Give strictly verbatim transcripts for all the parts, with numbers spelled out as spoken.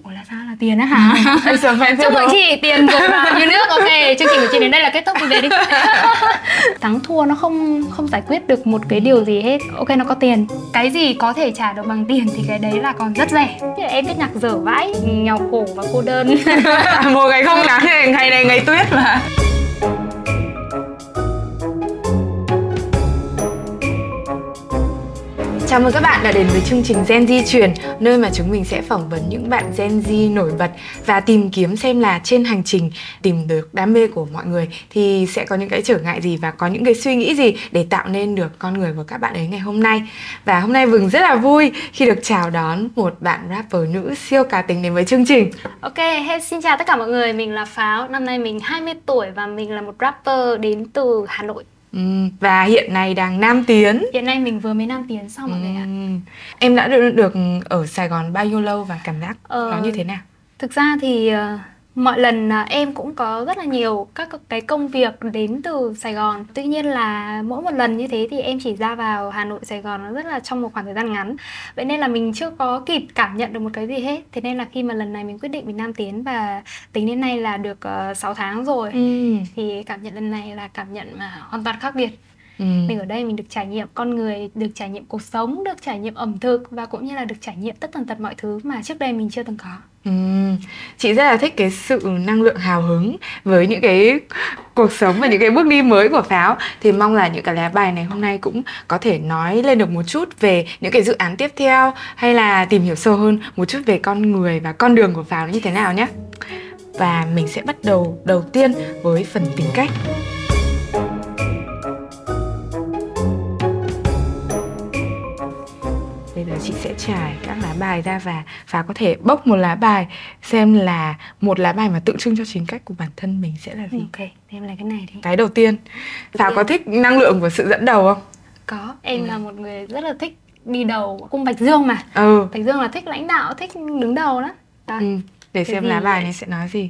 Ủa là sao, là tiền á hả? Chúc mừng chị, tiền rồi vào như nước. Ok, chương trình của chị đến đây là kết thúc, đi về đi. Thắng thua nó không không giải quyết được một cái điều gì hết. Ok, nó có tiền, cái gì có thể trả được bằng tiền thì cái đấy là còn rất rẻ. Thế là em biết nhạc dở vãi, nghèo khổ và cô đơn. Một ngày không nắng, ngày này ngày tuyết mà. Chào mừng các bạn đã đến với chương trình Gen Z truyền, nơi mà chúng mình sẽ phỏng vấn những bạn Gen Z nổi bật và tìm kiếm xem là trên hành trình tìm được đam mê của mọi người thì sẽ có những cái trở ngại gì và có những cái suy nghĩ gì để tạo nên được con người của các bạn ấy ngày hôm nay. Và hôm nay Vừng rất là vui khi được chào đón một bạn rapper nữ siêu cá tính đến với chương trình. Ok, hey, xin chào tất cả mọi người, mình là Pháo, năm nay mình hai mươi tuổi và mình là một rapper đến từ Hà Nội. Ừ, và hiện nay đang Nam Tiến. Hiện nay mình vừa mới Nam Tiến xong mọi ừ. người ạ. Em đã được, được ở Sài Gòn bao nhiêu lâu và cảm giác ờ, nó như thế nào? Thực ra thì uh, mọi lần uh, em cũng có rất là nhiều các cái công việc đến từ Sài Gòn. Tuy nhiên là mỗi một lần như thế thì em chỉ ra vào Hà Nội, Sài Gòn nó rất là trong một khoảng thời gian ngắn. Vậy nên là mình chưa có kịp cảm nhận được một cái gì hết. Thế nên là khi mà lần này mình quyết định mình Nam Tiến và tính đến nay là được uh, sáu tháng rồi, ừ. thì cảm nhận lần này là cảm nhận mà hoàn toàn khác biệt. Ừ. Mình ở đây mình được trải nghiệm con người, được trải nghiệm cuộc sống, được trải nghiệm ẩm thực và cũng như là được trải nghiệm tất tần tật mọi thứ mà trước đây mình chưa từng có. Ừ. Chị rất là thích cái sự năng lượng hào hứng với những cái cuộc sống và những cái bước đi mới của Pháo. Thì mong là những cái lá bài này hôm nay cũng có thể nói lên được một chút về những cái dự án tiếp theo, hay là tìm hiểu sâu hơn một chút về con người và con đường của Pháo như thế nào nhé. Và mình sẽ bắt đầu đầu tiên với phần tính cách. Bây giờ chị sẽ trải các lá bài ra và Pháo có thể bốc một lá bài xem là một lá bài mà tượng trưng cho chính cách của bản thân mình sẽ là gì. Ok, em là cái này đi. Cái đầu tiên, Pháo có thích năng lượng của sự dẫn đầu không? Có, em ừ. là một người rất là thích đi đầu, cung Bạch Dương mà. Ừ. Bạch Dương là thích lãnh đạo, thích đứng đầu đó. Đó. Ừ. Để Cái xem gì lá bài vậy? này sẽ nói gì.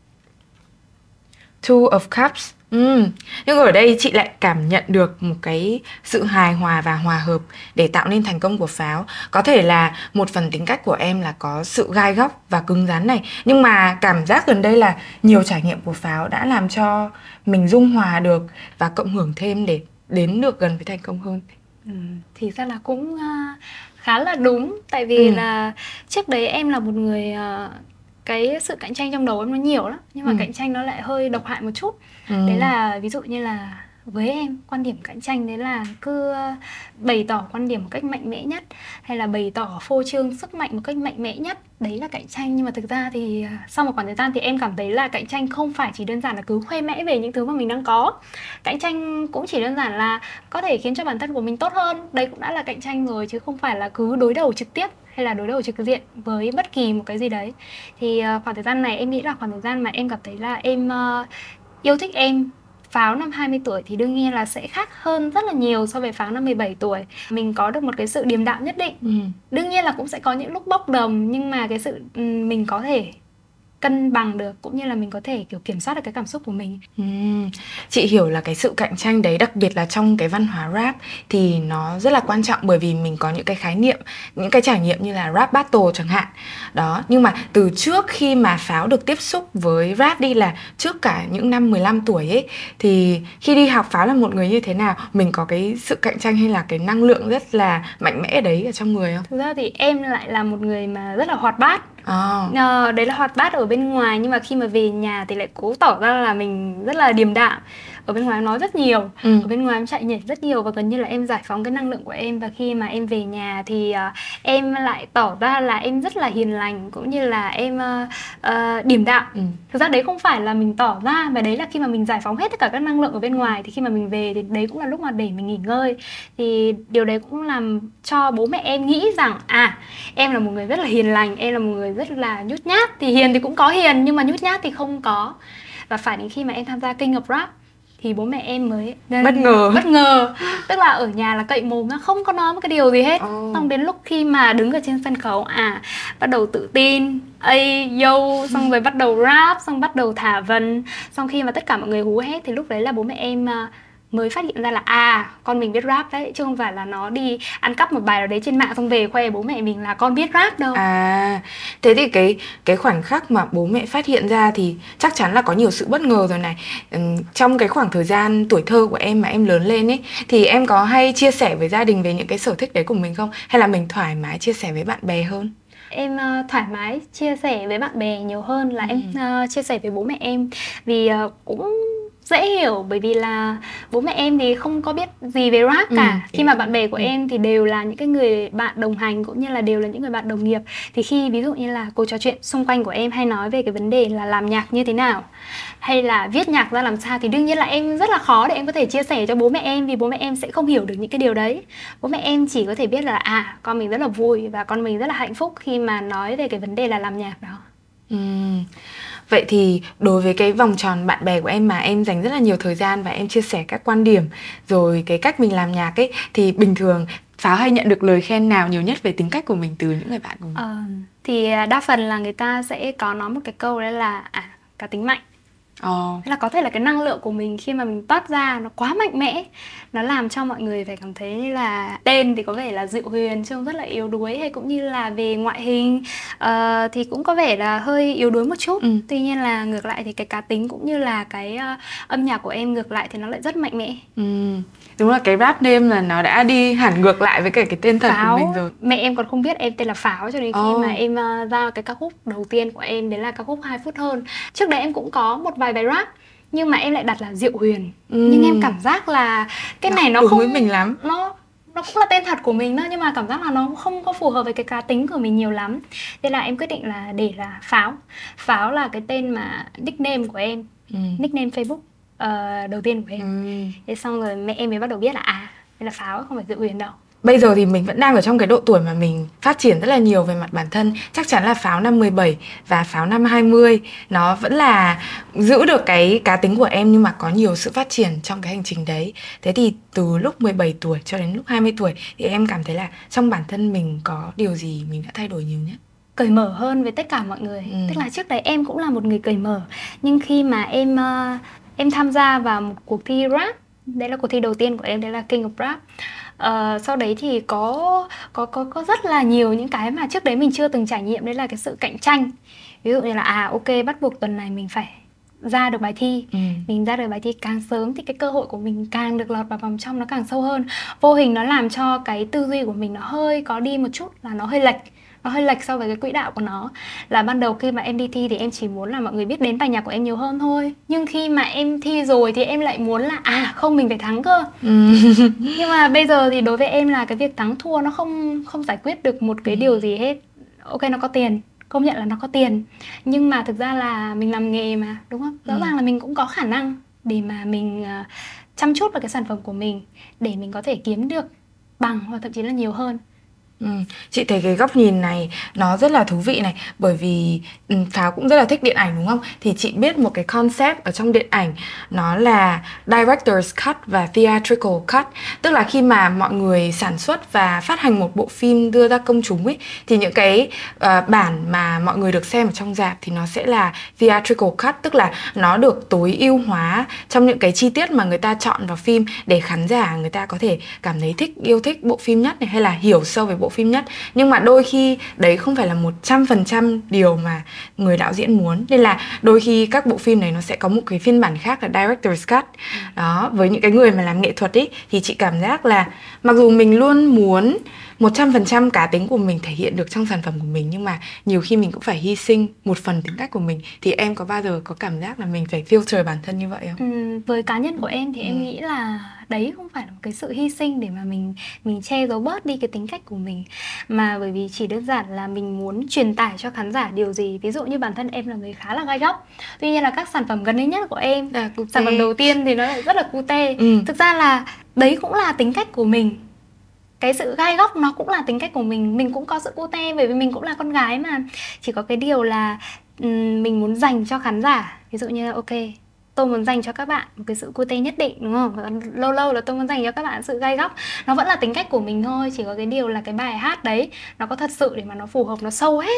Two of Cups. Ừ. Nhưng ở đây chị lại cảm nhận được một cái sự hài hòa và hòa hợp để tạo nên thành công của Pháo. Có thể là một phần tính cách của em là có sự gai góc và cứng rắn này, nhưng mà cảm giác gần đây là nhiều trải nghiệm của Pháo đã làm cho mình dung hòa được và cộng hưởng thêm để đến được gần với thành công hơn. Ừ, thì ra là cũng uh, khá là đúng. Tại vì ừ. là trước đấy em là một người uh, cái sự cạnh tranh trong đầu em nó nhiều lắm, nhưng mà ừ. cạnh tranh nó lại hơi độc hại một chút. ừ. Đấy là ví dụ như là với em, quan điểm cạnh tranh đấy là cứ bày tỏ quan điểm một cách mạnh mẽ nhất, hay là bày tỏ phô trương sức mạnh một cách mạnh mẽ nhất, đấy là cạnh tranh. Nhưng mà thực ra thì sau một khoảng thời gian thì em cảm thấy là cạnh tranh không phải chỉ đơn giản là cứ khoe mẽ về những thứ mà mình đang có. Cạnh tranh cũng chỉ đơn giản là có thể khiến cho bản thân của mình tốt hơn, đấy cũng đã là cạnh tranh rồi, chứ không phải là cứ đối đầu trực tiếp hay là đối đầu trực diện với bất kỳ một cái gì đấy. Thì uh, khoảng thời gian này em nghĩ là khoảng thời gian mà em cảm thấy là em uh, yêu thích em. Pháo năm hai mươi tuổi thì đương nhiên là sẽ khác hơn rất là nhiều so với Pháo năm mười bảy tuổi. Mình có được một cái sự điềm đạm nhất định. ừ. Đương nhiên là cũng sẽ có những lúc bốc đồng, nhưng mà cái sự um, mình có thể cân bằng được, cũng như là mình có thể kiểu kiểm soát được cái cảm xúc của mình. ừ. Chị hiểu là cái sự cạnh tranh đấy, đặc biệt là trong cái văn hóa rap thì nó rất là quan trọng, bởi vì mình có những cái khái niệm, những cái trải nghiệm như là rap battle chẳng hạn đó. Nhưng mà từ trước khi mà Pháo được tiếp xúc với rap đi, là trước cả những năm mười lăm tuổi ấy, thì khi đi học Pháo là một người như thế nào? Mình có cái sự cạnh tranh hay là cái năng lượng rất là mạnh mẽ đấy ở trong người không? Thực ra thì em lại là một người mà rất là hoạt bát. Oh. À, đấy là hoạt bát ở bên ngoài, nhưng mà khi mà về nhà thì lại cố tỏ ra là mình rất là điềm đạm. Ở bên ngoài em nói rất nhiều, ừ. ở bên ngoài em chạy nhảy rất nhiều, và gần như là em giải phóng cái năng lượng của em. Và khi mà em về nhà thì uh, em lại tỏ ra là em rất là hiền lành, cũng như là em uh, uh, điềm đạm. ừ. Thực ra đấy không phải là mình tỏ ra, mà đấy là khi mà mình giải phóng hết tất cả các năng lượng ở bên ngoài, thì khi mà mình về thì đấy cũng là lúc mà để mình nghỉ ngơi. Thì điều đấy cũng làm cho bố mẹ em nghĩ rằng à, em là một người rất là hiền lành, em là một người rất là nhút nhát. Thì hiền thì cũng có hiền, nhưng mà nhút nhát thì không có. Và phải đến khi mà em tham gia King of Rap thì bố mẹ em mới bất ngờ bất ngờ tức là ở nhà là cậy mồm, nó không có nói một cái điều gì hết. oh. Xong đến lúc khi mà đứng ở trên sân khấu, à bắt đầu tự tin, ây yo, xong rồi bắt đầu rap, xong bắt đầu thả vần, xong khi mà tất cả mọi người hú hét thì lúc đấy là bố mẹ em mới phát hiện ra là à, con mình biết rap đấy, chứ không phải là nó đi ăn cắp một bài nào đấy trên mạng xong về khoe bố mẹ mình là con biết rap đâu. À, thế thì cái cái khoảnh khắc mà bố mẹ phát hiện ra thì chắc chắn là có nhiều sự bất ngờ rồi này. Ừm, trong cái khoảng thời gian tuổi thơ của em mà em lớn lên ấy, thì em có hay chia sẻ với gia đình về những cái sở thích đấy của mình không? Hay là mình thoải mái chia sẻ với bạn bè hơn? Em uh, thoải mái chia sẻ với bạn bè nhiều hơn là Ừ. em uh, chia sẻ với bố mẹ em. Vì uh, cũng dễ hiểu, bởi vì là bố mẹ em thì không có biết gì về rap cả. Ừ, Khi mà bạn bè của ừ. em thì đều là những cái người bạn đồng hành, cũng như là đều là những người bạn đồng nghiệp. Thì khi ví dụ như là cuộc trò chuyện xung quanh của em hay nói về cái vấn đề là làm nhạc như thế nào, hay là viết nhạc ra làm sao, thì đương nhiên là em rất là khó để em có thể chia sẻ cho bố mẹ em, vì bố mẹ em sẽ không hiểu được những cái điều đấy. Bố mẹ em chỉ có thể biết là à, con mình rất là vui và con mình rất là hạnh phúc khi mà nói về cái vấn đề là làm nhạc đó. Ừm. Vậy thì đối với cái vòng tròn bạn bè của em mà em dành rất là nhiều thời gian và em chia sẻ các quan điểm rồi cái cách mình làm nhạc ấy, thì bình thường Pháo hay nhận được lời khen nào nhiều nhất về tính cách của mình từ những người bạn của mình? Ờ, thì đa phần là người ta sẽ có nói một cái câu đấy là à, cá tính mạnh. Ồ. Thế là có thể là cái năng lượng của mình khi mà mình toát ra nó quá mạnh mẽ, nó làm cho mọi người phải cảm thấy như là tên thì có vẻ là dịu huyền, trông rất là yếu đuối, hay cũng như là về ngoại hình uh, thì cũng có vẻ là hơi yếu đuối một chút. Ừ. Tuy nhiên là ngược lại thì cái cá tính cũng như là cái uh, âm nhạc của em ngược lại thì nó lại rất mạnh mẽ. Ừ. Đúng là cái rap name là nó đã đi hẳn ngược lại với cả cái tên thật Pháo, của mình rồi. mẹ em còn không biết em tên là Pháo cho đến khi Oh. mà em uh, ra cái ca khúc đầu tiên của em, đấy là ca khúc hai phút hơn. Trước đấy em cũng có một vài bài rap nhưng mà em lại đặt là Diệu Huyền. Ừ. Nhưng em cảm giác là cái nó này nó đúng không với mình lắm. Nó nó cũng là tên thật của mình đó, nhưng mà cảm giác là nó không có phù hợp với cái cá tính của mình nhiều lắm. Thế là em quyết định là để là Pháo. Pháo là cái tên mà nickname của em, ừ. nickname Facebook uh, đầu tiên của em. ừ. Thế xong rồi mẹ em mới bắt đầu biết là à, đây là Pháo, không phải Diệu Huyền đâu. Bây giờ thì mình vẫn đang ở trong cái độ tuổi mà mình phát triển rất là nhiều về mặt bản thân. Chắc chắn là Pháo năm mười bảy và Pháo năm hai mươi nó vẫn là giữ được cái cá tính của em, nhưng mà có nhiều sự phát triển trong cái hành trình đấy. Thế thì từ lúc mười bảy tuổi cho đến lúc hai mươi tuổi thì em cảm thấy là trong bản thân mình có điều gì mình đã thay đổi nhiều nhất? Cởi mở hơn với tất cả mọi người. ừ. Tức là trước đấy em cũng là một người cởi mở, nhưng khi mà em uh, em tham gia vào một cuộc thi rap, đấy là cuộc thi đầu tiên của em, đấy là King of Rap. Uh, sau đấy thì có có có có rất là nhiều những cái mà trước đấy mình chưa từng trải nghiệm, đấy là cái sự cạnh tranh. Ví dụ như là à ok, bắt buộc tuần này mình phải ra được bài thi. ừ. Mình ra được bài thi càng sớm thì cái cơ hội của mình càng được lọt vào vòng trong nó càng sâu hơn. Vô hình nó làm cho cái tư duy của mình nó hơi có đi một chút, là nó hơi lệch. Nó hơi lệch so với cái quỹ đạo của nó. Là ban đầu khi mà em đi thi thì em chỉ muốn là mọi người biết đến bài nhạc của em nhiều hơn thôi. Nhưng khi mà em thi rồi thì em lại muốn là à không, mình phải thắng cơ. ừ. Nhưng mà bây giờ thì đối với em là cái việc thắng thua nó không không giải quyết được một cái ừ. điều gì hết. Ok, nó có tiền, công nhận là nó có tiền, nhưng mà thực ra là mình làm nghề mà, đúng không? Rõ ừ. ràng là mình cũng có khả năng để mà mình uh, chăm chút vào cái sản phẩm của mình, để mình có thể kiếm được bằng hoặc thậm chí là nhiều hơn. Ừ, chị thấy cái góc nhìn này nó rất là thú vị này, bởi vì ừ, Pháo cũng rất là thích điện ảnh đúng không? Thì chị biết một cái concept ở trong điện ảnh, nó là director's cut và theatrical cut. Tức là khi mà mọi người sản xuất và phát hành một bộ phim đưa ra công chúng ấy, thì những cái uh, bản mà mọi người được xem ở trong rạp thì nó sẽ là theatrical cut. Tức là nó được tối ưu hóa trong những cái chi tiết mà người ta chọn vào phim, để khán giả người ta có thể cảm thấy thích, yêu thích bộ phim nhất này, hay là hiểu sâu về bộ phim nhất. Nhưng mà đôi khi đấy không phải là một trăm phần trăm điều mà người đạo diễn muốn. Nên là đôi khi các bộ phim này nó sẽ có một cái phiên bản khác là director's cut. Đó, với những cái người mà làm nghệ thuật ấy, thì chị cảm giác là mặc dù mình luôn muốn một trăm phần trăm cá tính của mình thể hiện được trong sản phẩm của mình, nhưng mà nhiều khi mình cũng phải hy sinh một phần tính cách của mình. Thì em có bao giờ có cảm giác là mình phải filter bản thân như vậy không? Ừ, với cá nhân của em thì ừ. em nghĩ là đấy không phải là một cái sự hy sinh để mà mình mình che giấu bớt đi cái tính cách của mình, mà bởi vì chỉ đơn giản là mình muốn truyền tải cho khán giả điều gì. Ví dụ như bản thân em là người khá là gai góc, tuy nhiên là các sản phẩm gần đây nhất của em, à, sản phẩm đầu tiên thì nó lại rất là cute. ừ. Thực ra là đấy cũng là tính cách của mình. Cái sự gai góc nó cũng là tính cách của mình. Mình cũng có sự cute, bởi vì mình cũng là con gái mà. Chỉ có cái điều là um, mình muốn dành cho khán giả. Ví dụ như ok, tôi muốn dành cho các bạn một cái sự cute nhất định, đúng không? Và lâu lâu là tôi muốn dành cho các bạn sự gai góc. Nó vẫn là tính cách của mình thôi. Chỉ có cái điều là cái bài hát đấy nó có thật sự để mà nó phù hợp, nó sâu hết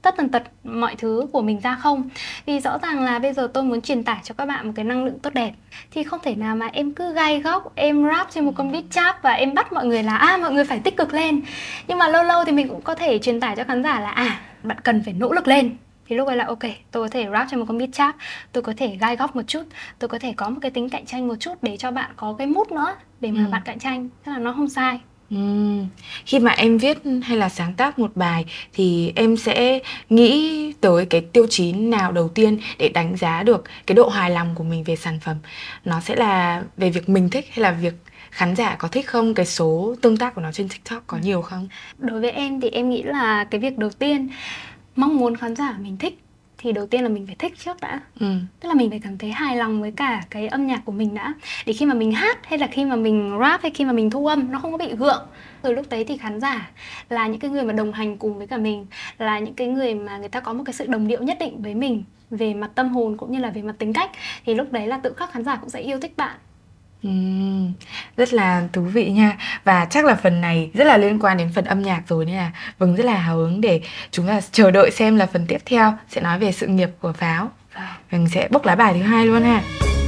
tất tần tật mọi thứ của mình ra không. Vì rõ ràng là bây giờ tôi muốn truyền tải cho các bạn một cái năng lượng tốt đẹp, thì không thể nào mà em cứ gai góc, em rap trên một con beat chap và em bắt mọi người là à mọi người phải tích cực lên. Nhưng mà lâu lâu thì mình cũng có thể truyền tải cho khán giả là à bạn cần phải nỗ lực lên. Thì lúc ấy là ok, tôi có thể rap trên một con beat chap, tôi có thể gai góc một chút, tôi có thể có một cái tính cạnh tranh một chút để cho bạn có cái mood nữa để mà ừ. bạn cạnh tranh, tức là nó không sai. Ừ. Khi mà em viết hay là sáng tác một bài thì em sẽ nghĩ tới cái tiêu chí nào đầu tiên để đánh giá được cái độ hài lòng của mình về sản phẩm? Nó sẽ là về việc mình thích hay là việc khán giả có thích không? Cái số tương tác của nó trên TikTok có nhiều không? Đối với em thì em nghĩ là cái việc đầu tiên, mong muốn khán giả mình thích thì đầu tiên là mình phải thích trước đã. ừ. Tức là mình phải cảm thấy hài lòng với cả cái âm nhạc của mình đã, để khi mà mình hát hay là khi mà mình rap hay khi mà mình thu âm nó không có bị gượng. Rồi lúc đấy thì khán giả là những cái người mà đồng hành cùng với cả mình, là những cái người mà người ta có một cái sự đồng điệu nhất định với mình về mặt tâm hồn cũng như là về mặt tính cách, thì lúc đấy là tự khắc khán giả cũng sẽ yêu thích bạn. Uhm, rất là thú vị nha. Và chắc là phần này rất là liên quan đến phần âm nhạc rồi, nên là Vâng rất là hào hứng để chúng ta chờ đợi xem là phần tiếp theo sẽ nói về sự nghiệp của Pháo. Mình sẽ bốc lá bài thứ hai luôn ha.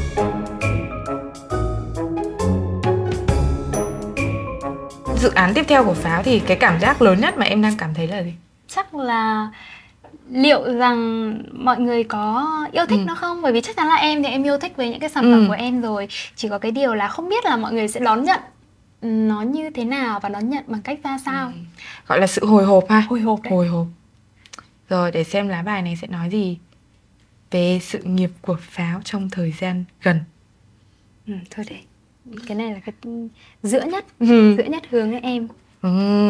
Dự án tiếp theo của Pháo thì cái cảm giác lớn nhất mà em đang cảm thấy là gì? Chắc là liệu rằng mọi người có yêu thích ừ. nó không? Bởi vì chắc chắn là em thì em yêu thích với những cái sản phẩm ừ. của em rồi. Chỉ có cái điều là không biết là mọi người sẽ đón nhận nó như thế nào và đón nhận bằng cách ra sao. ừ. Gọi là sự hồi hộp ha. Hồi hộp đấy. Hồi hộp. Rồi để xem lá bài này sẽ nói gì về sự nghiệp của Pháo trong thời gian gần. ừ, Thôi để cái này là cái giữa nhất ừ. Giữa nhất hướng với em. ừ.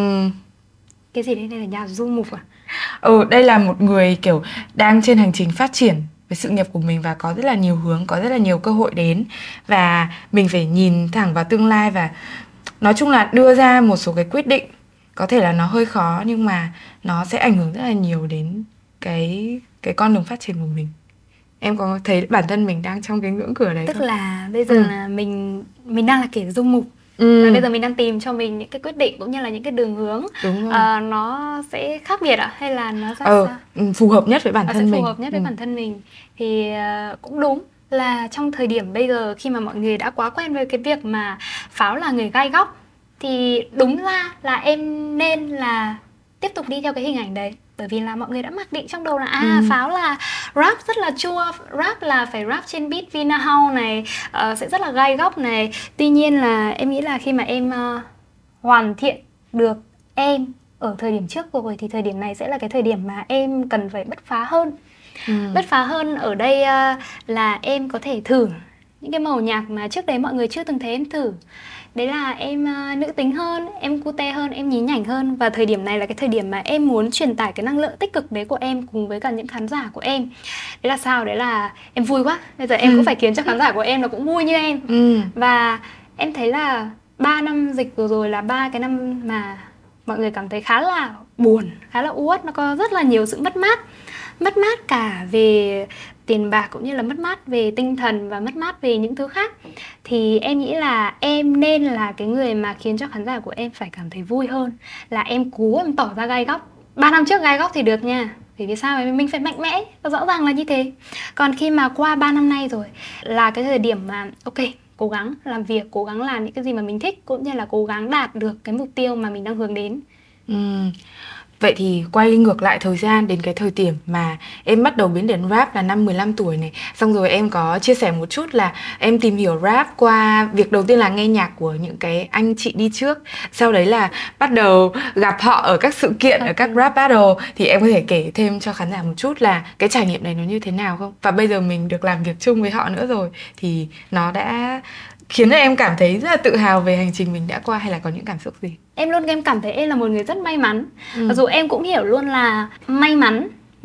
Cái gì đây? Đây là nhà du mục à? Ừ, đây là một người kiểu đang trên hành trình phát triển với sự nghiệp của mình và có rất là nhiều hướng, có rất là nhiều cơ hội đến. Và mình phải nhìn thẳng vào tương lai và nói chung là đưa ra một số cái quyết định. Có thể là nó hơi khó nhưng mà nó sẽ ảnh hưởng rất là nhiều đến cái, cái con đường phát triển của mình. Em có thấy bản thân mình đang trong cái ngưỡng cửa đấy Tức không? Tức là bây giờ ừ. là mình mình đang là kẻ du mục. Ừ. Và bây giờ mình đang tìm cho mình những cái quyết định cũng như là những cái đường hướng. Đúng rồi. À, nó sẽ khác biệt ạ? Hay là nó ra ờ, sao? Phù hợp nhất với bản nó thân sẽ mình. Phù hợp nhất với ừ. bản thân mình. Thì uh, cũng đúng là trong thời điểm bây giờ khi mà mọi người đã quá quen với cái việc mà Pháo là người gai góc, thì đúng ra là em nên là tiếp tục đi theo cái hình ảnh đấy. Bởi vì là mọi người đã mặc định trong đầu là à ừ. Pháo là rap rất là chua, rap là phải rap trên beat Vinahouse này, uh, sẽ rất là gai góc này. Tuy nhiên là em nghĩ là khi mà em uh, hoàn thiện được em ở thời điểm trước rồi thì thời điểm này sẽ là cái thời điểm mà em cần phải bứt phá hơn. ừ. Bứt phá hơn ở đây uh, là em có thể thử những cái màu nhạc mà trước đấy mọi người chưa từng thấy em thử. Đấy là em uh, nữ tính hơn, em cute hơn, em nhí nhảnh hơn. Và thời điểm này là cái thời điểm mà em muốn truyền tải cái năng lượng tích cực đấy của em cùng với cả những khán giả của em. Đấy là sao? Đấy là em vui quá. Bây giờ em ừ. cũng phải khiến cho khán giả của em nó cũng vui như em. ừ. Và em thấy là ba năm dịch vừa rồi là ba cái năm mà mọi người cảm thấy khá là buồn, khá là uất. Nó có rất là nhiều sự mất mát. Mất mát cả về tiền bạc cũng như là mất mát về tinh thần và mất mát về những thứ khác. Thì em nghĩ là em nên là cái người mà khiến cho khán giả của em phải cảm thấy vui hơn. Là em cố em tỏ ra gai góc. Ba năm trước gai góc thì được nha. Bởi vì sao? Bởi vì mình phải mạnh mẽ. Và rõ ràng là như thế. Còn khi mà qua ba năm nay rồi là cái thời điểm mà ok, cố gắng làm việc, cố gắng làm những cái gì mà mình thích, cũng như là cố gắng đạt được cái mục tiêu mà mình đang hướng đến. Ừ. Vậy thì quay ngược lại thời gian đến cái thời điểm mà em bắt đầu biến đến rap là năm mười lăm tuổi này. Xong rồi em có chia sẻ một chút là em tìm hiểu rap qua việc đầu tiên là nghe nhạc của những cái anh chị đi trước. Sau đấy là bắt đầu gặp họ ở các sự kiện, okay. ở các rap battle. Thì em có thể kể thêm cho khán giả một chút là cái trải nghiệm này nó như thế nào không? Và bây giờ mình được làm việc chung với họ nữa rồi thì nó đã khiến cho em cảm thấy rất là tự hào về hành trình mình đã qua, hay là có những cảm xúc gì? Em luôn em cảm thấy em là một người rất may mắn. ừ. Mặc dù em cũng hiểu luôn là may mắn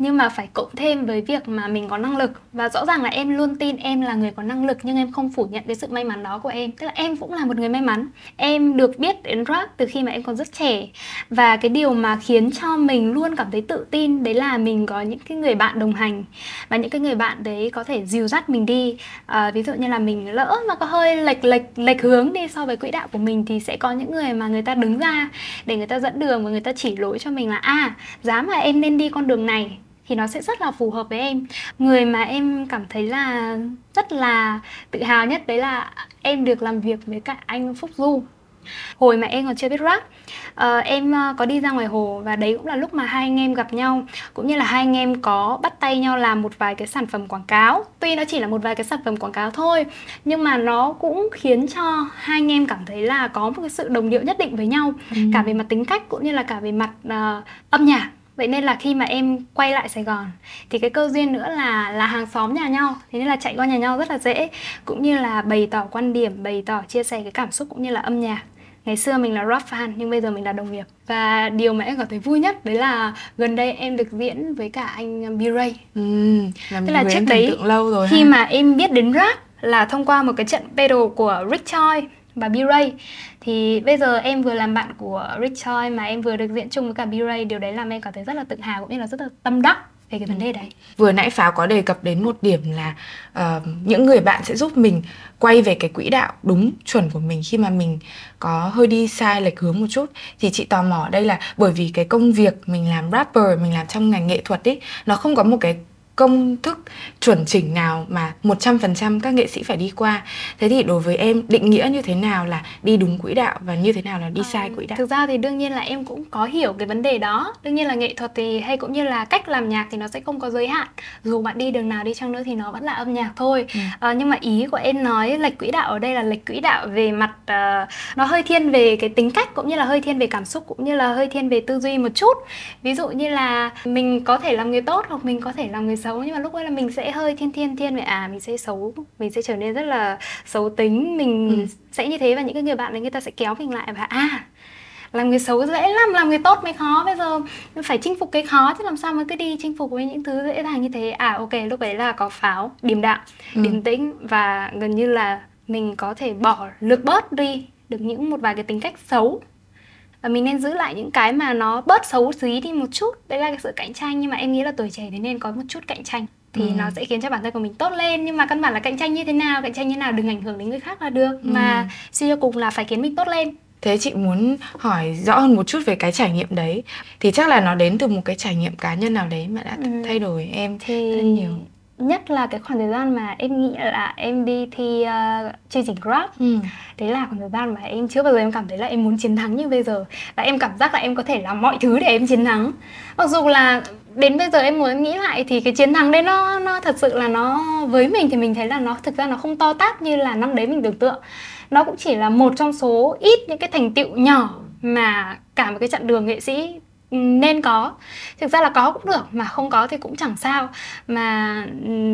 nhưng mà phải cộng thêm với việc mà mình có năng lực. Và rõ ràng là em luôn tin em là người có năng lực, nhưng em không phủ nhận cái sự may mắn đó của em. Tức là em cũng là một người may mắn. Em được biết đến rap từ khi mà em còn rất trẻ. Và cái điều mà khiến cho mình luôn cảm thấy tự tin đấy là mình có những cái người bạn đồng hành. Và những cái người bạn đấy có thể dìu dắt mình đi. à, Ví dụ như là mình lỡ mà có hơi lệch lệch lệch hướng đi so với quỹ đạo của mình, thì sẽ có những người mà người ta đứng ra để người ta dẫn đường và người ta chỉ lối cho mình là à, giá mà em nên đi con đường này thì nó sẽ rất là phù hợp với em. Người mà em cảm thấy là rất là tự hào nhất đấy là em được làm việc với cả anh Phúc Du. Hồi mà em còn chưa biết rap, uh, em uh, có đi ra ngoài hồ, và đấy cũng là lúc mà hai anh em gặp nhau, cũng như là hai anh em có bắt tay nhau làm một vài cái sản phẩm quảng cáo. Tuy nó chỉ là một vài cái sản phẩm quảng cáo thôi, nhưng mà nó cũng khiến cho hai anh em cảm thấy là có một cái sự đồng điệu nhất định với nhau, ừ. cả về mặt tính cách cũng như là cả về mặt uh, âm nhạc. Vậy nên là khi mà em quay lại Sài Gòn thì cái cơ duyên nữa là là hàng xóm nhà nhau, thế nên là chạy qua nhà nhau rất là dễ, cũng như là bày tỏ quan điểm, bày tỏ chia sẻ cái cảm xúc cũng như là âm nhạc. Ngày xưa mình là rap fan nhưng bây giờ mình là đồng nghiệp. Và điều mà em cảm thấy vui nhất đấy là gần đây em được diễn với cả anh B-Ray. Ừ, làm tức là trước đấy lâu rồi khi ha. mà em biết đến rap là thông qua một cái trận battle của Rick Choi và B-Ray. Thì bây giờ em vừa làm bạn của Rick Choi mà em vừa được diễn chung với cả B-Ray. Điều đấy làm em cảm thấy rất là tự hào cũng như là rất là tâm đắc về cái vấn đề đấy. Vừa nãy Pháo có đề cập đến một điểm là uh, những người bạn sẽ giúp mình quay về cái quỹ đạo đúng chuẩn của mình khi mà mình có hơi đi sai lệch hướng một chút. Thì chị tò mò ở đây là bởi vì cái công việc mình làm rapper, mình làm trong ngành nghệ thuật ấy, nó không có một cái công thức chuẩn chỉnh nào mà một trăm phần trăm các nghệ sĩ phải đi qua. Thế thì đối với em, định nghĩa như thế nào là đi đúng quỹ đạo và như thế nào là đi à, sai quỹ đạo? Thực ra thì đương nhiên là em cũng có hiểu cái vấn đề đó. Đương nhiên là nghệ thuật thì hay cũng như là cách làm nhạc thì nó sẽ không có giới hạn. Dù bạn đi đường nào đi chăng nữa thì nó vẫn là âm nhạc thôi. ừ. à, Nhưng mà ý của em nói lệch quỹ đạo ở đây là lệch quỹ đạo về mặt uh, nó hơi thiên về cái tính cách, cũng như là hơi thiên về cảm xúc, cũng như là hơi thiên về tư duy một chút. Ví dụ như là mình có thể làm người tốt hoặc mình có thể làm người xấu, nhưng mà lúc ấy là mình sẽ hơi thiên thiên thiên về à mình sẽ xấu, mình sẽ trở nên rất là xấu tính, mình ừ. sẽ như thế. Và những cái người bạn ấy người ta sẽ kéo mình lại và à làm người xấu dễ lắm, làm người tốt mới khó, bây giờ phải chinh phục cái khó chứ làm sao mà cứ đi chinh phục với những thứ dễ dàng như thế. À ok, lúc đấy là có Pháo điềm đạm, ừ. điềm tĩnh, và gần như là mình có thể bỏ lược bớt đi được những một vài cái tính cách xấu, và mình nên giữ lại những cái mà nó bớt xấu xí đi một chút. Đấy là cái sự cạnh tranh, nhưng mà em nghĩ là tuổi trẻ thì nên có một chút cạnh tranh thì ừ. nó sẽ khiến cho bản thân của mình tốt lên. Nhưng mà căn bản là cạnh tranh như thế nào, cạnh tranh như thế nào đừng ảnh hưởng đến người khác là được, ừ. mà suy cho cùng là phải khiến mình tốt lên. Thế chị muốn hỏi rõ hơn một chút về cái trải nghiệm đấy. Thì chắc là nó đến từ một cái trải nghiệm cá nhân nào đấy mà đã ừ. thay đổi em thì... rất nhiều. Nhất là cái khoảng thời gian mà em nghĩ là em đi thi uh, chương trình rap, ừ. đấy là khoảng thời gian mà em chưa bao giờ em cảm thấy là em muốn chiến thắng như bây giờ. Và em cảm giác là em có thể làm mọi thứ để em chiến thắng. Mặc dù là đến bây giờ em muốn nghĩ lại thì cái chiến thắng đấy nó, nó thật sự là nó, với mình thì mình thấy là nó thực ra nó không to tát như là năm đấy mình tưởng tượng. Nó cũng chỉ là một trong số ít những cái thành tựu nhỏ mà cả một cái chặng đường nghệ sĩ nên có. Thực ra là có cũng được, mà không có thì cũng chẳng sao. Mà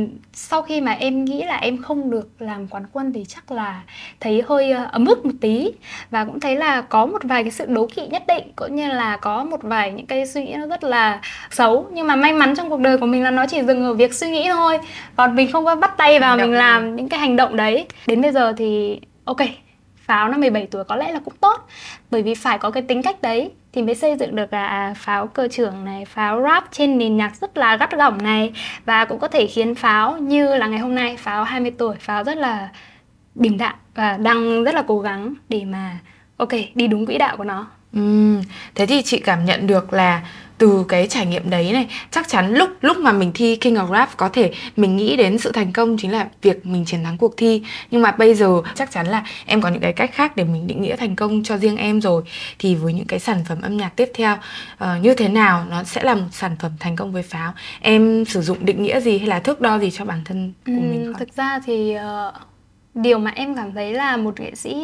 sau khi mà em nghĩ là em không được làm quán quân thì chắc là thấy hơi ấm ức một tí. Và cũng thấy là có một vài cái sự đố kỵ nhất định, cũng như là có một vài những cái suy nghĩ nó rất là xấu. Nhưng mà may mắn trong cuộc đời của mình là nó chỉ dừng ở việc suy nghĩ thôi. Còn mình không có bắt tay vào mình làm những cái hành động đấy. Đến bây giờ thì ok, Pháo năm mười bảy tuổi có lẽ là cũng tốt. Bởi vì phải có cái tính cách đấy thì mới xây dựng được là Pháo cơ trưởng này, Pháo rap trên nền nhạc rất là gắt gỏng này. Và cũng có thể khiến Pháo như là ngày hôm nay, Pháo hai mươi tuổi, Pháo rất là điềm đạm và đang rất là cố gắng để mà ok, đi đúng quỹ đạo của nó. Ừ, thế thì chị cảm nhận được là từ cái trải nghiệm đấy này, chắc chắn lúc lúc mà mình thi King of Rap có thể mình nghĩ đến sự thành công chính là việc mình chiến thắng cuộc thi. Nhưng mà bây giờ chắc chắn là em có những cái cách khác để mình định nghĩa thành công cho riêng em rồi. Thì với những cái sản phẩm âm nhạc tiếp theo, uh, như thế nào nó sẽ là một sản phẩm thành công với Pháo? Em sử dụng định nghĩa gì hay là thước đo gì cho bản thân của ừ, mình không? Thực ra thì uh, điều mà em cảm thấy là một nghệ sĩ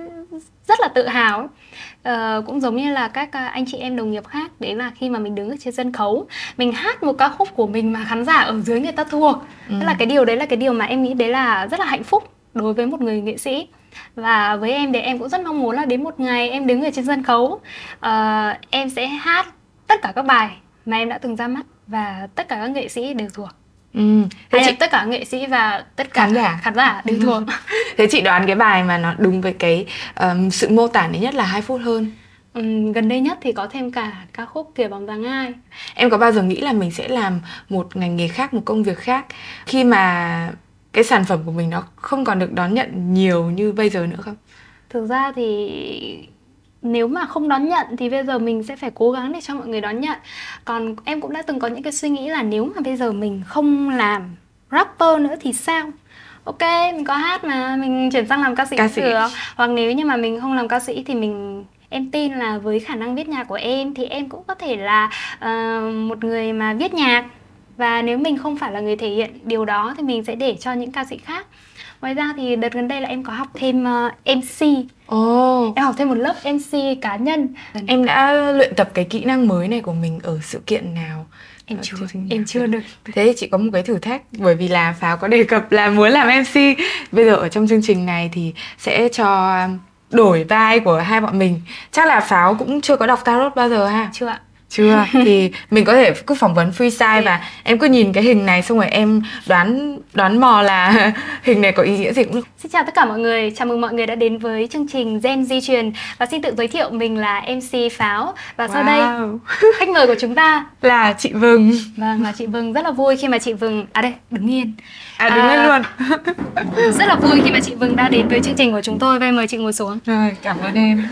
rất là tự hào, uh, cũng giống như là các uh, anh chị em đồng nghiệp khác, đấy là khi mà mình đứng ở trên sân khấu, mình hát một ca khúc của mình mà khán giả ở dưới người ta thuộc. ừ. Tức là cái điều đấy là cái điều mà em nghĩ đấy là rất là hạnh phúc đối với một người nghệ sĩ. Và với em thì em cũng rất mong muốn là đến một ngày em đứng ở trên sân khấu, uh, em sẽ hát tất cả các bài mà em đã từng ra mắt và tất cả các nghệ sĩ đều thuộc. Ừ. Thế Hay chị... là tất cả nghệ sĩ và tất cả khán giả khán giả đều thuộc. Thế chị đoán cái bài mà nó đúng với cái um, sự mô tả đấy nhất là hai phút hơn? Ừ, gần đây nhất thì có thêm cả ca khúc Kìa Bóng Dáng Ai. Em có bao giờ nghĩ là mình sẽ làm một ngành nghề khác, một công việc khác khi mà cái sản phẩm của mình nó không còn được đón nhận nhiều như bây giờ nữa không? Thực ra thì nếu mà không đón nhận thì bây giờ mình sẽ phải cố gắng để cho mọi người đón nhận. Còn em cũng đã từng có những cái suy nghĩ là nếu mà bây giờ mình không làm rapper nữa thì sao? Ok, mình có hát mà, mình chuyển sang làm ca sĩ, Ca sĩ. được. Hoặc nếu như mà mình không làm ca sĩ thì mình... Em tin là với khả năng viết nhạc của em thì em cũng có thể là uh, một người mà viết nhạc. Và nếu mình không phải là người thể hiện điều đó thì mình sẽ để cho những ca sĩ khác. Ngoài ra thì đợt gần đây là em có học thêm uh, em xê. Oh. Em học thêm một lớp em xê cá nhân. Em đã luyện tập cái kỹ năng mới này của mình ở sự kiện nào? Em chưa, em chưa được. Thế thì chị có một cái thử thách, bởi vì là Pháo có đề cập là muốn làm em xê. Bây giờ ở trong chương trình này thì sẽ cho đổi vai của hai bọn mình. Chắc là Pháo cũng chưa có đọc tarot bao giờ ha? Chưa ạ. Chưa, thì mình có thể cứ phỏng vấn freestyle và em cứ nhìn cái hình này xong rồi em đoán đoán mò là hình này có ý nghĩa gì cũng được. Xin chào tất cả mọi người, chào mừng mọi người đã đến với chương trình Gen Di Truyền. Và xin tự giới thiệu mình là em xê Pháo. Và sau wow. đây, khách mời của chúng ta là chị Vừng. Vâng, là chị Vừng. Rất là vui khi mà chị Vừng, à đây, đứng yên. À đứng lên à, luôn. Rất là vui khi mà chị Vừng đã đến với chương trình của chúng tôi. Và mời chị ngồi xuống. Rồi, cảm ơn em.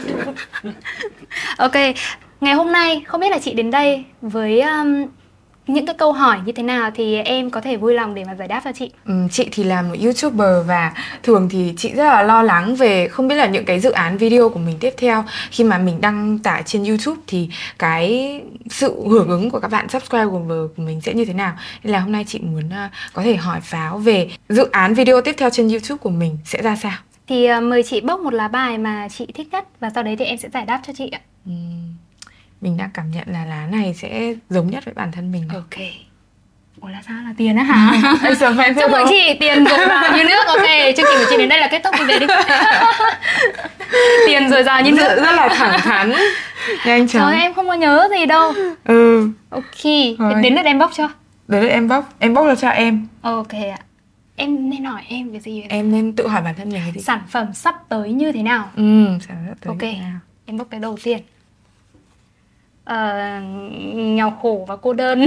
Ok. Ngày hôm nay, không biết là chị đến đây với um, những cái câu hỏi như thế nào thì em có thể vui lòng để mà giải đáp cho chị. Ừ, chị thì là một YouTuber và thường thì chị rất là lo lắng về không biết là những cái dự án video của mình tiếp theo khi mà mình đăng tải trên YouTube thì cái sự hưởng ứng của các bạn subscriber của mình sẽ như thế nào. Nên là hôm nay chị muốn uh, có thể hỏi Pháo về dự án video tiếp theo trên YouTube của mình sẽ ra sao. Thì uh, mời chị bốc một lá bài mà chị thích nhất và sau đấy thì em sẽ giải đáp cho chị ạ. Ừ. Mình đang cảm nhận là lá này sẽ giống nhất với bản thân mình. Ok. Ủa là sao, là tiền á hả? Chúc mừng chị, tiền dồi dào như nước. Ok, chương trình của chị đến đây là kết thúc, đi về đi. Tiền dồi dào như nước. Rất, rất là thẳng thắn, nhanh chóng. Trời, em không có nhớ gì đâu. Ừ. Ok, đến lượt em bốc chưa? Đến lượt em bốc, em bốc là cho em. Ok ạ. Em nên hỏi em cái gì vậy? Em nên tự hỏi bản thân mình cái gì? Sản phẩm sắp tới như thế nào? Ừ, sản phẩm sắp tới ok, như thế nào? Em bốc cái đầu tiên. Ờ, nghèo khổ và cô đơn.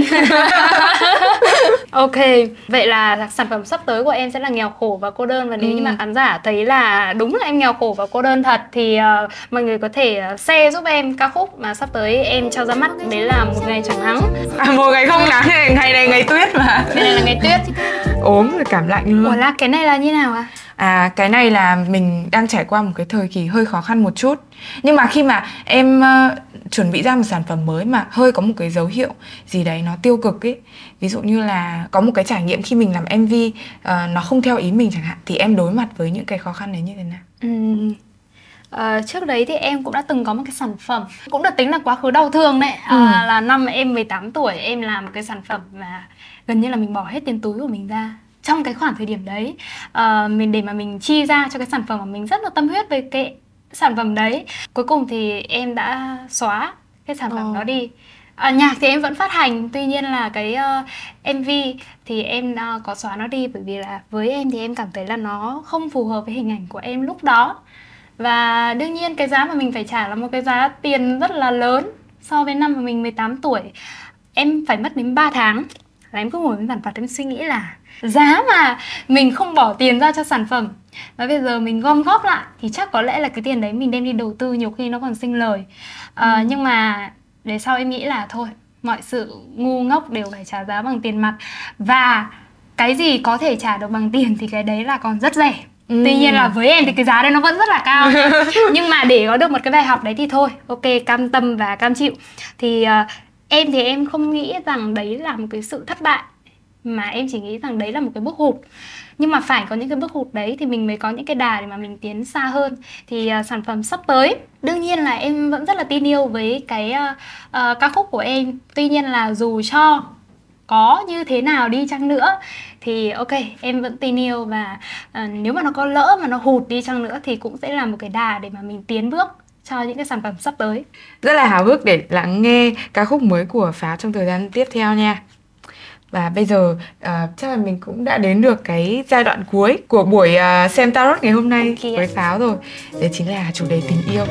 Ok, vậy là sản phẩm sắp tới của em sẽ là nghèo khổ và cô đơn. Và nếu ừ. như mà khán giả thấy là đúng là em nghèo khổ và cô đơn thật thì uh, mọi người có thể share giúp em ca khúc mà sắp tới em cho ra mắt. Đấy là Một Ngày Chẳng Nắng. À, một ngày không nắng, ngày này ngày tuyết mà. Ngày này là ngày tuyết. Ốm rồi, cảm lạnh luôn. Ủa là cái này là như nào à? À, cái này là mình đang trải qua một cái thời kỳ hơi khó khăn một chút. Nhưng mà khi mà em uh, chuẩn bị ra một sản phẩm mới mà hơi có một cái dấu hiệu gì đấy nó tiêu cực ấy, ví dụ như là có một cái trải nghiệm khi mình làm em vê uh, nó không theo ý mình chẳng hạn, thì em đối mặt với những cái khó khăn đấy như thế nào? Ừ. Uh, trước đấy thì em cũng đã từng có một cái sản phẩm cũng được tính là quá khứ đau thương đấy. uh, ừ. Là năm em mười tám tuổi em làm một cái sản phẩm mà gần như là mình bỏ hết tiền túi của mình ra trong cái khoảng thời điểm đấy, uh, mình để mà mình chi ra cho cái sản phẩm mà mình rất là tâm huyết về cái sản phẩm đấy. Cuối cùng thì em đã xóa cái sản phẩm oh. đó đi. À, nhạc thì em vẫn phát hành, tuy nhiên là cái uh, em vê thì em uh, có xóa nó đi, bởi vì là với em thì em cảm thấy là nó không phù hợp với hình ảnh của em lúc đó. Và đương nhiên cái giá mà mình phải trả là một cái giá tiền rất là lớn so với năm mà mình mười tám tuổi. Em phải mất đến ba tháng là em cứ ngồi với bản vặt, em suy nghĩ là giá mà mình không bỏ tiền ra cho sản phẩm và bây giờ mình gom góp lại thì chắc có lẽ là cái tiền đấy mình đem đi đầu tư nhiều khi nó còn sinh lời. à, ừ. Nhưng mà để sau em nghĩ là thôi, mọi sự ngu ngốc đều phải trả giá bằng tiền mặt, và cái gì có thể trả được bằng tiền thì cái đấy là còn rất rẻ. Ừ. Tuy nhiên là với em thì cái giá đấy nó vẫn rất là cao. Nhưng mà để có được một cái bài học đấy thì thôi, ok, cam tâm và cam chịu. Thì uh, em thì em không nghĩ rằng đấy là một cái sự thất bại, mà em chỉ nghĩ rằng đấy là một cái bước hụt. Nhưng mà phải có những cái bước hụt đấy thì mình mới có những cái đà để mà mình tiến xa hơn. Thì uh, sản phẩm sắp tới, đương nhiên là em vẫn rất là tin yêu với cái uh, uh, ca khúc của em. Tuy nhiên là dù cho có như thế nào đi chăng nữa thì ok, em vẫn tin yêu. Và uh, nếu mà nó có lỡ mà nó hụt đi chăng nữa thì cũng sẽ là một cái đà để mà mình tiến bước cho những cái sản phẩm sắp tới. Rất là háo hức để lắng nghe ca khúc mới của Pháo trong thời gian tiếp theo nha. Và bây giờ uh, chắc là mình cũng đã đến được cái giai đoạn cuối của buổi uh, xem tarot ngày hôm nay okay. với Pháo rồi. Đấy chính là chủ đề tình yêu.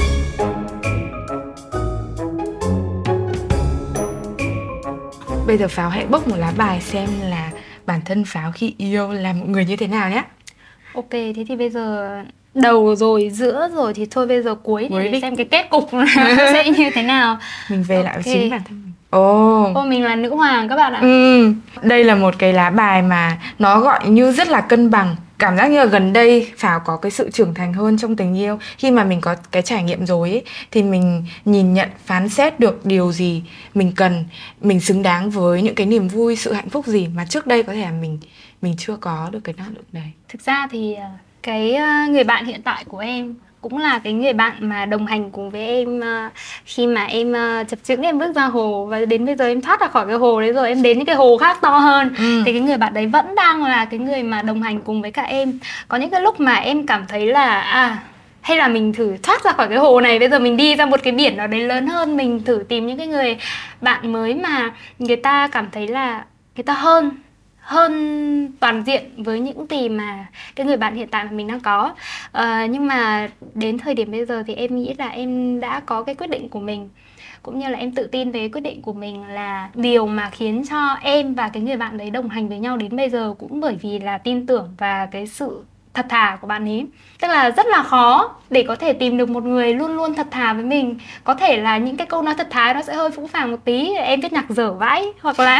Bây giờ Pháo hãy bốc một lá bài xem là bản thân Pháo khi yêu là một người như thế nào nhé. Ok, thế thì bây giờ đầu rồi, giữa rồi thì thôi bây giờ cuối Cuối để đi. xem cái kết cục nó sẽ như thế nào. Mình về Ok. lại với chính bản thân mình. Ồ oh. oh, mình là nữ hoàng các bạn ạ. ừ. Đây là một cái lá bài mà nó gọi như rất là cân bằng. Cảm giác như là gần đây Pháo có cái sự trưởng thành hơn trong tình yêu. Khi mà mình có cái trải nghiệm rồi ấy, thì mình nhìn nhận, phán xét được điều gì mình cần, mình xứng đáng với những cái niềm vui, sự hạnh phúc gì mà trước đây có thể là mình mình chưa có được cái năng lượng đấy. Thực ra thì cái người bạn hiện tại của em cũng là cái người bạn mà đồng hành cùng với em uh, khi mà em uh, chập chững em bước ra hồ, và đến bây giờ em thoát ra khỏi cái hồ đấy rồi em đến những cái hồ khác to hơn. ừ. Thì cái người bạn đấy vẫn đang là cái người mà đồng hành cùng với cả em. Có những cái lúc mà em cảm thấy là à hay là mình thử thoát ra khỏi cái hồ này, bây giờ mình đi ra một cái biển nào đấy lớn hơn, mình thử tìm những cái người bạn mới mà người ta cảm thấy là người ta hơn hơn toàn diện với những gì mà cái người bạn hiện tại mà mình đang có. uh, Nhưng mà đến thời điểm bây giờ thì em nghĩ là em đã có cái quyết định của mình, cũng như là em tự tin về quyết định của mình, là điều mà khiến cho em và cái người bạn đấy đồng hành với nhau đến bây giờ cũng bởi vì là tin tưởng và cái sự thật thà của bạn ấy. Tức là rất là khó để có thể tìm được một người luôn luôn thật thà với mình. Có thể là những cái câu nói thật thà nó sẽ hơi phũ phàng một tí, em viết nhạc dở vãi, hoặc là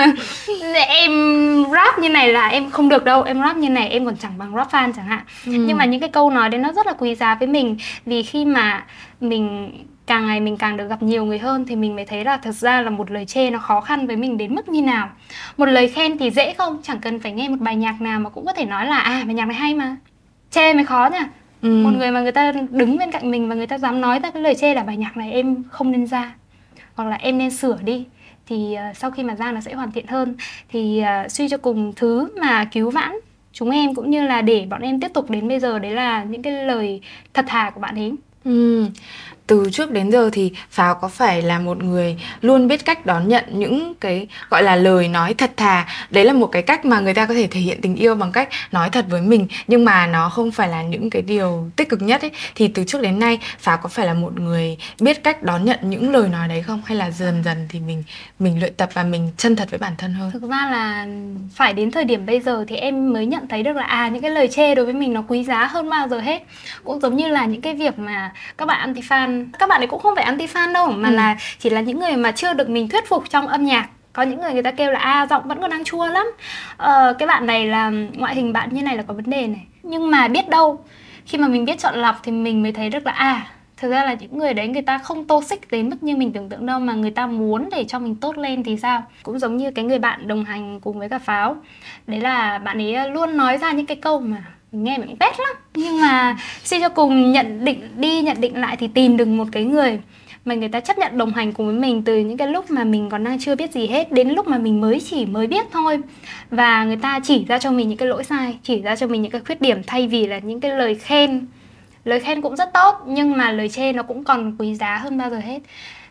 em rap như này là em không được đâu, em rap như này em còn chẳng bằng rap fan chẳng hạn. ừ. Nhưng mà những cái câu nói đấy nó rất là quý giá với mình, vì khi mà mình càng ngày mình càng được gặp nhiều người hơn thì mình mới thấy là thật ra là một lời chê nó khó khăn với mình đến mức như nào. Một lời khen thì dễ không? Chẳng cần phải nghe một bài nhạc nào mà cũng có thể nói là à bài nhạc này hay mà. Chê mới khó nha. ừ. Một người mà người ta đứng bên cạnh mình và người ta dám nói ra cái lời chê là bài nhạc này em không nên ra, hoặc là em nên sửa đi, thì uh, sau khi mà ra nó sẽ hoàn thiện hơn. Thì uh, suy cho cùng, thứ mà cứu vãn chúng em cũng như là để bọn em tiếp tục đến bây giờ đấy là những cái lời thật thà của bạn ấy. ừ. Từ trước đến giờ thì Pháo có phải là một người luôn biết cách đón nhận những cái gọi là lời nói thật thà. Đấy là một cái cách mà người ta có thể thể hiện tình yêu bằng cách nói thật với mình, nhưng mà nó không phải là những cái điều tích cực nhất ấy. Thì từ trước đến nay Pháo có phải là một người biết cách đón nhận những lời nói đấy không? Hay là dần dần thì mình mình luyện tập và mình chân thật với bản thân hơn? Thực ra là phải đến thời điểm bây giờ thì em mới nhận thấy được là à những cái lời chê đối với mình nó quý giá hơn bao giờ hết. Cũng giống như là những cái việc mà các bạn anti-fan, các bạn ấy cũng không phải anti-fan đâu, mà ừ. là chỉ là những người mà chưa được mình thuyết phục trong âm nhạc. Có những người người ta kêu là à giọng vẫn còn đang chua lắm, ờ, cái bạn này là ngoại hình bạn như này là có vấn đề này. Nhưng mà biết đâu khi mà mình biết chọn lọc thì mình mới thấy được là à thực ra là những người đấy người ta không toxic đến mức như mình tưởng tượng đâu, mà người ta muốn để cho mình tốt lên thì sao. Cũng giống như cái người bạn đồng hành cùng với cả Pháo, đấy là bạn ấy luôn nói ra những cái câu mà mình nghe mình cũng tét lắm, nhưng mà suy cho cùng nhận định đi nhận định lại thì tìm được một cái người mà người ta chấp nhận đồng hành cùng với mình từ những cái lúc mà mình còn đang chưa biết gì hết đến lúc mà mình mới chỉ mới biết thôi. Và người ta chỉ ra cho mình những cái lỗi sai, chỉ ra cho mình những cái khuyết điểm, thay vì là những cái lời khen. Lời khen cũng rất tốt, nhưng mà lời chê nó cũng còn quý giá hơn bao giờ hết.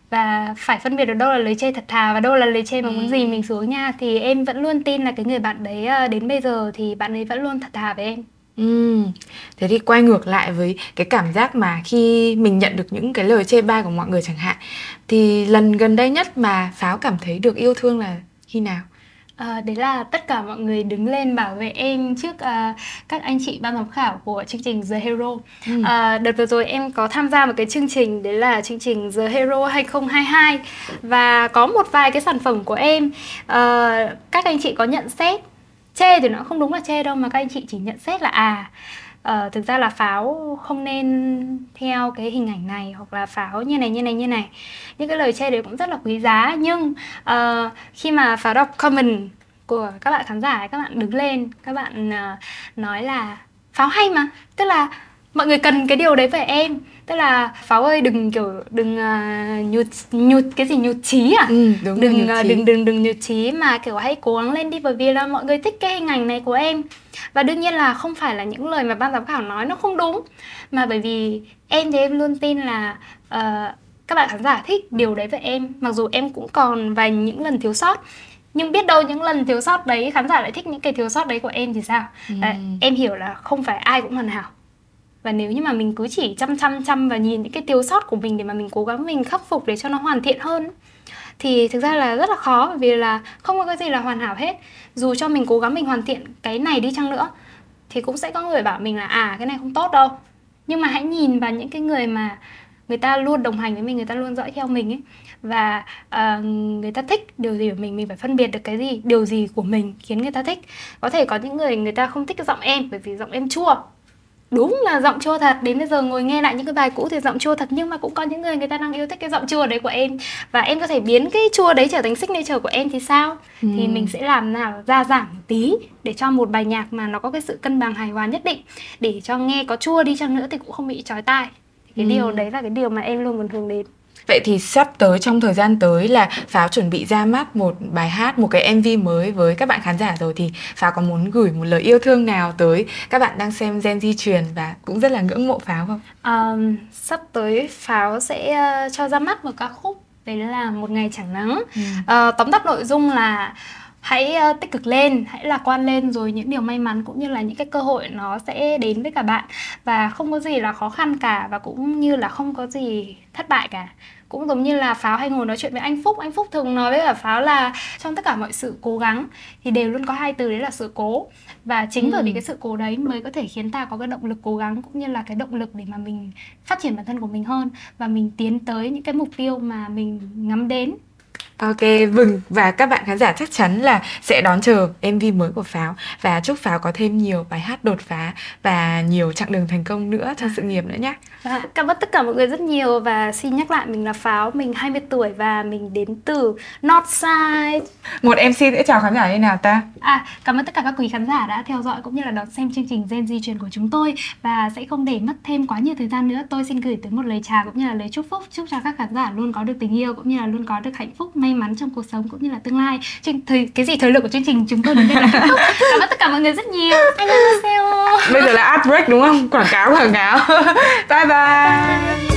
Và phải phân biệt được đâu là lời chê thật thà và đâu là lời chê mà muốn gì mình xuống nha. Thì em vẫn luôn tin là cái người bạn đấy đến bây giờ thì bạn ấy vẫn luôn thật thà với em. Ừ. Thế thì quay ngược lại với cái cảm giác mà khi mình nhận được những cái lời chê bai của mọi người chẳng hạn, thì lần gần đây nhất mà Pháo cảm thấy được yêu thương là khi nào? À, đấy là tất cả mọi người đứng lên bảo vệ em trước uh, các anh chị ban giám khảo của chương trình The Hero. ừ. uh, Đợt vừa rồi em có tham gia một cái chương trình, đấy là chương trình The Hero hai không hai hai. Và có một vài cái sản phẩm của em, uh, các anh chị có nhận xét. Chê thì nó không đúng là chê đâu, mà các anh chị chỉ nhận xét là à uh, thực ra là Pháo không nên theo cái hình ảnh này, hoặc là Pháo như này như này như này. Những cái lời chê đấy cũng rất là quý giá. Nhưng uh, khi mà Pháo đọc comment của các bạn khán giả, các bạn đứng lên, các bạn uh, nói là Pháo hay mà, tức là mọi người cần cái điều đấy về em. Tức là Pháo ơi đừng kiểu đừng uh, nhụt nhụt cái gì nhụt chí à? Ừ, đúng đừng, nhụt chí. đừng đừng đừng nhụt chí, mà kiểu hãy cố gắng lên đi, bởi vì là mọi người thích cái hình ảnh này của em. Và đương nhiên là không phải là những lời mà ban giám khảo nói nó không đúng, mà bởi vì em thì em luôn tin là uh, các bạn khán giả thích điều đấy về em, mặc dù em cũng còn vài những lần thiếu sót. Nhưng biết đâu những lần thiếu sót đấy khán giả lại thích những cái thiếu sót đấy của em thì sao? Ừ. Đấy, em hiểu là không phải ai cũng hoàn hảo. Và nếu như mà mình cứ chỉ chăm chăm chăm và nhìn những cái thiếu sót của mình để mà mình cố gắng mình khắc phục để cho nó hoàn thiện hơn, thì thực ra là rất là khó, bởi vì là không có cái gì là hoàn hảo hết. Dù cho mình cố gắng mình hoàn thiện cái này đi chăng nữa thì cũng sẽ có người bảo mình là à cái này không tốt đâu. Nhưng mà hãy nhìn vào những cái người mà người ta luôn đồng hành với mình, người ta luôn dõi theo mình ấy, và uh, người ta thích điều gì của mình, mình phải phân biệt được cái gì, điều gì của mình khiến người ta thích. Có thể có những người người ta không thích giọng em bởi vì giọng em chua. Đúng là giọng chua thật, đến bây giờ ngồi nghe lại những cái bài cũ thì giọng chua thật, nhưng mà cũng có những người người ta đang yêu thích cái giọng chua đấy của em, và em có thể biến cái chua đấy trở thành signature của em thì sao? Ừ. Thì mình sẽ làm nào gia giảm một tí để cho một bài nhạc mà nó có cái sự cân bằng hài hòa nhất định, để cho nghe có chua đi chăng nữa thì cũng không bị chói tai. Cái ừ. điều đấy là cái điều mà em luôn muốn hướng đến. Vậy thì sắp tới, trong thời gian tới là Pháo chuẩn bị ra mắt một bài hát, một cái em vê mới với các bạn khán giả rồi, thì Pháo có muốn gửi một lời yêu thương nào tới các bạn đang xem Gen Z truyền và cũng rất là ngưỡng mộ Pháo không? Um, sắp tới Pháo sẽ uh, cho ra mắt một ca khúc, đấy là Một Ngày Chẳng Nắng. ừ. uh, Tóm tắt nội dung là hãy uh, tích cực lên, hãy lạc quan lên, rồi những điều may mắn cũng như là những cái cơ hội nó sẽ đến với cả bạn. Và không có gì là khó khăn cả, và cũng như là không có gì thất bại cả. Cũng giống như là Pháo hay ngồi nói chuyện với anh Phúc, anh Phúc thường nói với cả Pháo là trong tất cả mọi sự cố gắng thì đều luôn có hai từ, đấy là sự cố. Và chính ừ. bởi vì cái sự cố đấy mới có thể khiến ta có cái động lực cố gắng, cũng như là cái động lực để mà mình phát triển bản thân của mình hơn, và mình tiến tới những cái mục tiêu mà mình ngắm đến. Ok, Vừng và các bạn khán giả chắc chắn là sẽ đón chờ em vê mới của Pháo, và chúc Pháo có thêm nhiều bài hát đột phá và nhiều chặng đường thành công nữa trong sự nghiệp nữa nhé. À, cảm ơn tất cả mọi người rất nhiều, và xin nhắc lại mình là Pháo, mình hai mươi tuổi và mình đến từ Northside. Một em xê sẽ chào khán giả như nào ta? À, cảm ơn tất cả các quý khán giả đã theo dõi cũng như là đón xem chương trình Gen Z truyền của chúng tôi, và sẽ không để mất thêm quá nhiều thời gian nữa, tôi xin gửi tới một lời chào cũng như là lời chúc phúc, chúc cho các khán giả luôn có được tình yêu cũng như là luôn có được hạnh phúc, may mắn trong cuộc sống cũng như là tương lai. Chương, thời, cái gì thời lượng của chương trình chúng tôi đến đây là kết thúc. Cảm ơn tất cả mọi người rất nhiều. Annyeonghaseyo. Bây giờ là ad break đúng không? Quảng cáo quảng cáo. Bye bye. Bye.